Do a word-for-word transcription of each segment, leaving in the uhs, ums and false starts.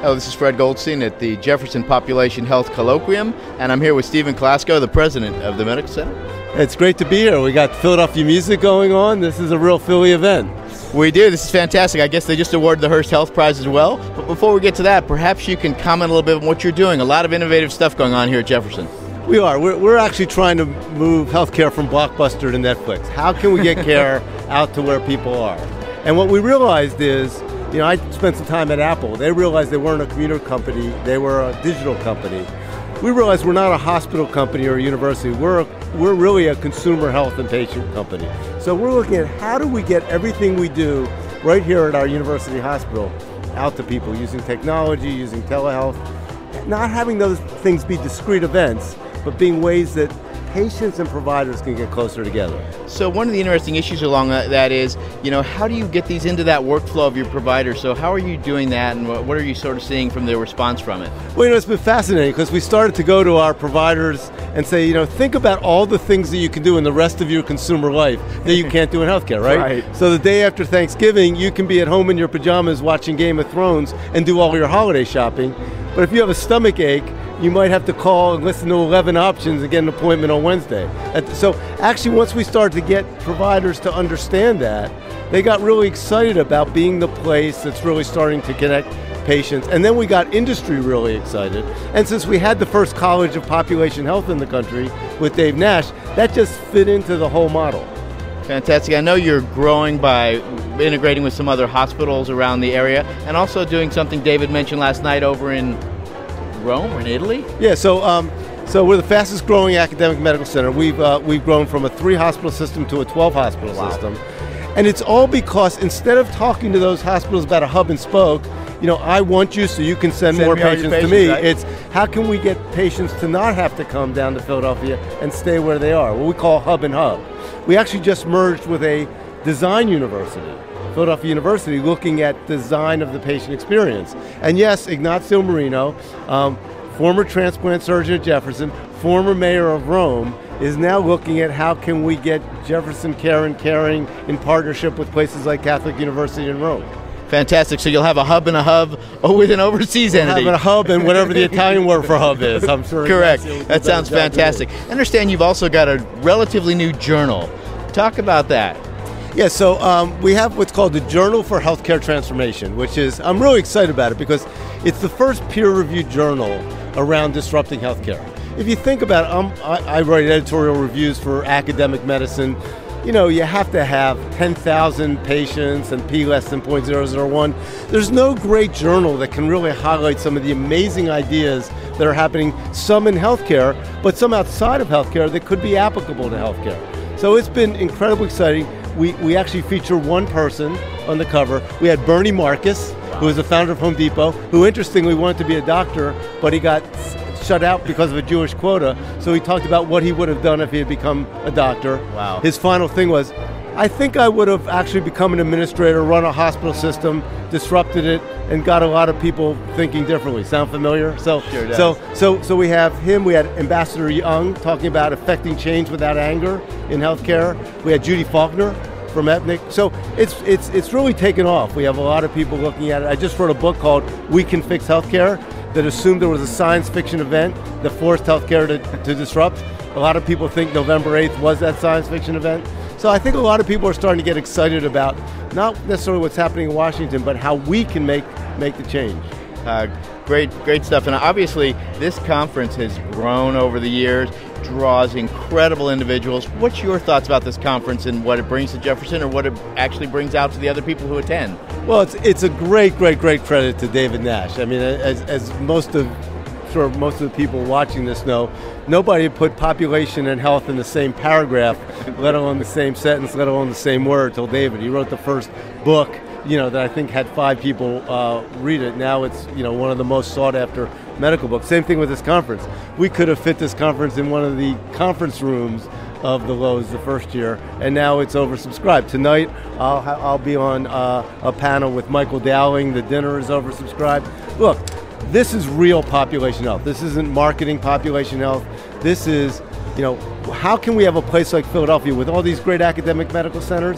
Hello, this is Fred Goldstein at the Jefferson Population Health Colloquium, and I'm here with Stephen Klasko, the president of the Medical Center. It's great to be here. We got Philadelphia music going on. This is a real Philly event. We do. This is fantastic. I guess they just awarded the Hearst Health Prize as well. But before we get to that, perhaps you can comment a little bit on what you're doing. A lot of innovative stuff going on here at Jefferson. We are. We're, we're actually trying to move healthcare from Blockbuster to Netflix. How can we get care out to where people are? And what we realized is, you know, I spent some time at Apple. They realized they weren't a computer company. They were a digital company. We realized we're not a hospital company or a university. We're, a, we're really a consumer health and patient company. So we're looking at how do we get everything we do right here at our university hospital out to people using technology, using telehealth, not having those things be discrete events, but being ways that patients and providers can get closer together. So one of the interesting issues along that is, you know, how do you get these into that workflow of your provider? So how are you doing that, and what are you sort of seeing from their response from it? Well, you know, it's been fascinating because we started to go to our providers and say, you know, think about all the things that you can do in the rest of your consumer life that you can't do in healthcare, right? Right. So the day after Thanksgiving, you can be at home in your pajamas watching Game of Thrones and do all your holiday shopping. But if you have a stomach ache, you might have to call and listen to eleven options and get an appointment on Wednesday. So actually, once we started to get providers to understand that, they got really excited about being the place that's really starting to connect patients. And then we got industry really excited. And since we had the first College of Population Health in the country with Dave Nash, that just fit into the whole model. Fantastic. I know you're growing by integrating with some other hospitals around the area, and also doing something David mentioned last night over in Rome or in Italy? Yeah, so um, so we're the fastest growing academic medical center. We've uh, we've grown from a three hospital system to a twelve hospital Wow. system. And it's all because instead of talking to those hospitals about a hub and spoke, you know, I want you so you can send, Send more me all your patients, to patients, me. right? It's how can we get patients to not have to come down to Philadelphia and stay where they are, what we call hub and hub. We actually just merged with a design university, Philadelphia University, looking at design of the patient experience. And yes, Ignazio Marino, um, former transplant surgeon at Jefferson, former mayor of Rome, is now looking at how can we get Jefferson Care and Caring in partnership with places like Catholic University in Rome. Fantastic. So you'll have a hub and a hub with an overseas We'll entity. have a hub and whatever the Italian word for hub is, I'm sure. Correct. Ignazio will do That sounds job too. fantastic. I understand you've also got a relatively new journal. Talk about that. Yeah, so um, we have what's called the Journal for Healthcare Transformation, which is, I'm really excited about it because it's the first peer-reviewed journal around disrupting healthcare. If you think about it, um, I, I write editorial reviews for academic medicine. You know, you have to have ten thousand patients and P less than zero point zero zero one. There's no great journal that can really highlight some of the amazing ideas that are happening, some in healthcare, but some outside of healthcare that could be applicable to healthcare. So it's been incredibly exciting. We, we actually feature one person on the cover. We had Bernie Marcus, who is the founder of Home Depot, who interestingly wanted to be a doctor, but he got shut out because of a Jewish quota. So he talked about what he would have done if he had become a doctor. Wow. His final thing was, I think I would have actually become an administrator, run a hospital system, disrupted it, and got a lot of people thinking differently. Sound familiar? So, Sure does. so, so, so we have him. We had Ambassador Young talking about affecting change without anger in healthcare. We had Judy Faulkner from Ethnic. So it's it's it's really taken off. We have a lot of people looking at it. I just wrote a book called We Can Fix Healthcare that assumed there was a science fiction event that forced healthcare to, to disrupt. A lot of people think November eighth was that science fiction event. So I think a lot of people are starting to get excited about not necessarily what's happening in Washington, but how we can make make the change. Uh, great, great stuff. And obviously, this conference has grown over the years, draws incredible individuals. What's your thoughts about this conference and what it brings to Jefferson, or what it actually brings out to the other people who attend? Well, it's it's a great, great, great credit to David Nash. I mean, as as most of sure most of the people watching this know, nobody put population and health in the same paragraph, let alone the same sentence, let alone the same word, till David. He wrote the first book, you know, that I think had five people uh, read it. Now it's, you know, one of the most sought after medical books. Same thing with this conference. We could have fit this conference in one of the conference rooms of the Lowe's the first year, and now it's oversubscribed. Tonight, I'll ha- I'll be on uh, a panel with Michael Dowling. The dinner is oversubscribed. Look, this is real population health. This isn't marketing population health. This is, you know, how can we have a place like Philadelphia with all these great academic medical centers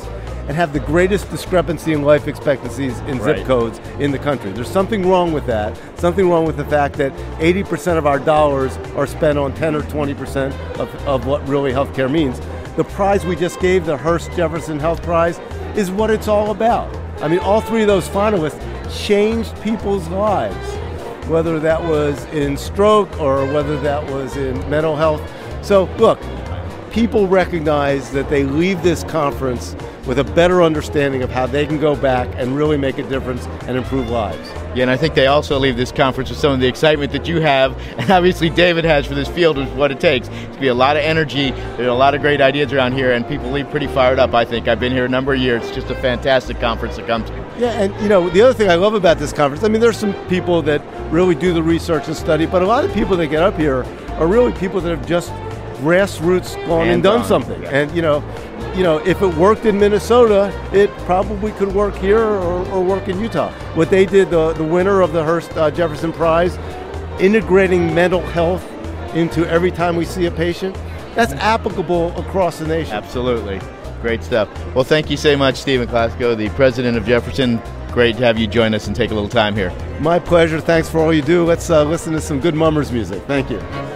and have the greatest discrepancy in life expectancies in Right. zip codes in the country. There's something wrong with that. Something wrong with the fact that eighty percent of our dollars are spent on ten or twenty percent of, of what really healthcare means. The prize we just gave, the Hearst Jefferson Health Prize, is what it's all about. I mean, all three of those finalists changed people's lives, whether that was in stroke or whether that was in mental health. So look, people recognize that they leave this conference with a better understanding of how they can go back and really make a difference and improve lives. Yeah, and I think they also leave this conference with some of the excitement that you have, and obviously David has for this field, is what it takes. It's going to be a lot of energy. There are a lot of great ideas around here, and people leave pretty fired up, I think. I've been here a number of years. It's just a fantastic conference to come to. Yeah, and you know, the other thing I love about this conference, I mean, there's some people that really do the research and study, but a lot of people that get up here are really people that have just grassroots gone and done Hands-on, something. yeah. And you know, you know, if it worked in Minnesota, it probably could work here or, or work in Utah. What they did, the, the winner of the Hearst uh, Jefferson Prize, integrating mental health into every time we see a patient, that's applicable across the nation. Absolutely. Great stuff. Well, thank you so much, Stephen Klasko, the president of Jefferson. Great to have you join us and take a little time here. My pleasure. Thanks for all you do. Let's uh, listen to some good Mummers music. Thank you.